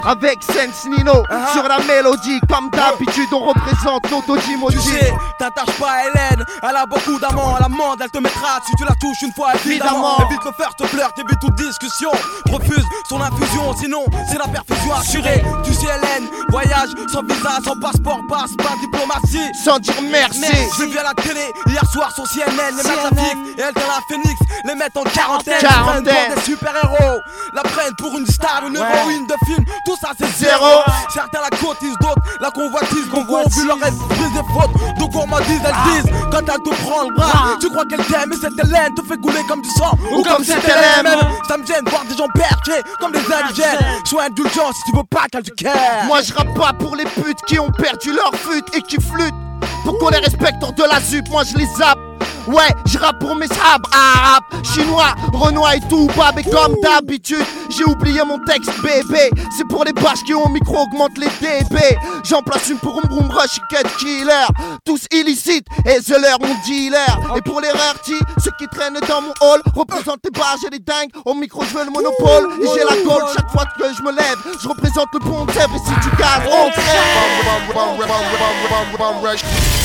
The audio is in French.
avec Sense Nino sur la mélodie. Comme d'habitude, on représente l'autodimoji. Tu sais, t'attaches pas à Hélène, elle a beaucoup d'amants, elle amende, elle te mettra si tu la touches une fois évidemment. Évite de faire te flirte, évite toute discussion. Refuse son infusion, sinon c'est la perfusion assurée. Tu sais Hélène, voyage sans visa, sans passeport, passe pas diplomatie. Sans dire merci. J'ai vu à la télé hier soir sur CNN, les mettent la fixe et elle dans la Phoenix, les mettent en quarantaine. Ils prennent des super-héros, la prennent pour une star, une héroïne de film. Tout ça c'est zéro. Certains la cotisent, d'autres la convoitisent. Beaucoup ont vu leur esprit des fautes, donc on m'a dit, elles disent. Quand elle te prend le bras, tu crois qu'elle t'aime, mais cette Hélène te fait couler comme du sang. Ou comme cette Hélène. Ça me gêne voir des gens perchés comme des indigènes. Sois indulgent si tu veux pas qu'elle te kiffe. Moi je rappe pas pour les putes qui ont perdu leur fut et qui flûtent. Pour qu'on les respecte hors de la zup, moi je les zappe. Ouais, je rappe pour mes sabs, arabes, chinois, renois et tout, bab. Et comme d'habitude, j'ai oublié mon texte bébé. C'est pour les bâches qui ont micro, augmente les dB. J'en place une pour Broom Rush et Cut Killer. Tous illicites et c'est leur mon dealer. Et pour les rarity, ceux qui traînent dans mon hall représentent les barges et les dingues. Au micro je veux le monopole et j'ai la gold chaque fois que je me lève. Je représente le pont de Sèvres et si tu gazes, on crève.